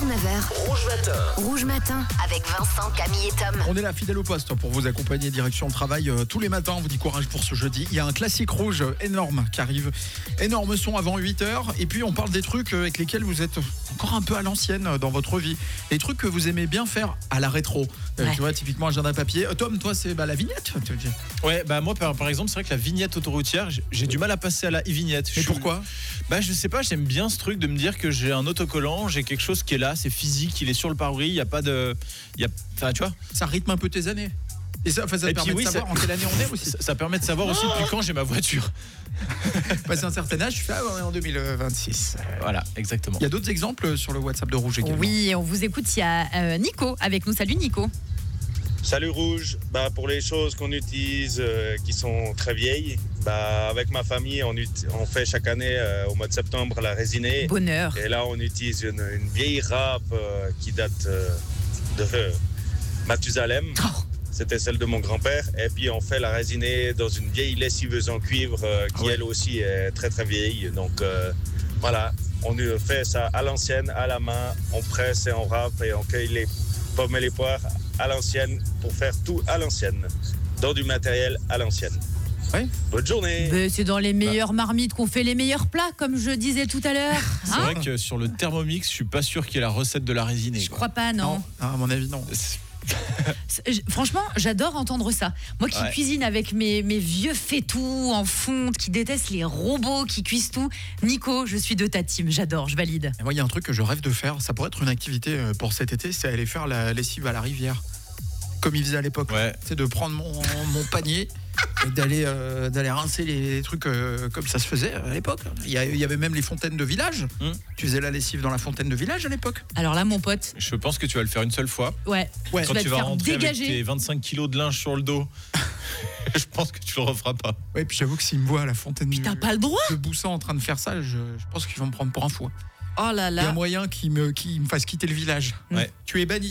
9h. Rouge Matin. Rouge Matin avec Vincent, Camille et Tom. On est là fidèle au poste pour vous accompagner direction le travail tous les matins. On vous dit courage pour ce jeudi. Il y a un classique rouge énorme qui arrive. Énorme son avant 8h. Et puis on parle des trucs avec lesquels vous êtes encore un peu à l'ancienne dans votre vie. Les trucs que vous aimez bien faire à la rétro. Ouais. Tu vois, typiquement agenda papier. Tom, toi, c'est la vignette. Ouais, moi par exemple, c'est vrai que la vignette autoroutière, j'ai du mal à passer à la e-vignette. Et pourquoi ? Je sais pas, j'aime bien ce truc de me dire que j'ai un autocollant, j'ai quelque chose qui est là, c'est physique, il est sur le pare-brise, il y a pas de enfin tu vois, Ça rythme un peu tes années. Et ça te permet de savoir en quelle année on est aussi. ça permet de savoir aussi depuis quand j'ai ma voiture. Passer un certain âge, tu fais on est en 2026. Voilà, exactement. Il y a d'autres exemples sur le WhatsApp de Rouge également. Oui, on vous écoute, il y a Nico avec nous. Salut Nico. Salut Rouge, pour les choses qu'on utilise qui sont très vieilles, avec ma famille on fait chaque année au mois de septembre la résinée. Bonheur. Et là on utilise une vieille râpe qui date de Mathusalem. Oh. C'était celle de mon grand-père. Et puis on fait la résinée dans une vieille lessiveuse en cuivre qui elle aussi est très très vieille. Donc voilà, on fait ça à l'ancienne, à la main, on presse et on râpe et on cueille les pommes et les poires à l'ancienne pour faire tout à l'ancienne, dans du matériel à l'ancienne. Ouais. Bonne journée. Mais c'est dans les meilleures marmites qu'on fait les meilleurs plats, comme je disais tout à l'heure. C'est vrai que sur le Thermomix, je suis pas sûr qu'il y ait la recette de la résinée. Je crois pas, non. À mon avis, non. Franchement, j'adore entendre ça. Moi qui Ouais. cuisine avec mes vieux faitous en fonte, qui déteste les robots qui cuisent tout. Nico, je suis de ta team, j'adore, je valide. Et moi, il y a un truc que je rêve de faire. Ça pourrait être une activité pour cet été, c'est aller faire la lessive à la rivière. Comme ils faisaient à l'époque. Ouais. C'est de prendre mon panier et d'aller rincer les trucs comme ça se faisait à l'époque. Il y avait même les fontaines de village. Tu faisais la lessive dans la fontaine de village à l'époque. Alors là, mon pote, Je pense que tu vas le faire une seule fois. ouais, Ouais. tu Quand vas tu te vas faire rentrer avec dégager. tes 25 kilos de linge sur le dos, je pense que tu le referas pas. Ouais, puis j'avoue que s'ils me voient à la fontaine T'as pas le droit. de Boussan en train de faire ça, je pense qu'ils vont me prendre pour un fou. Oh là Il y a là. moyen qu'ils me fassent quitter le village. Ouais. Tu es banni.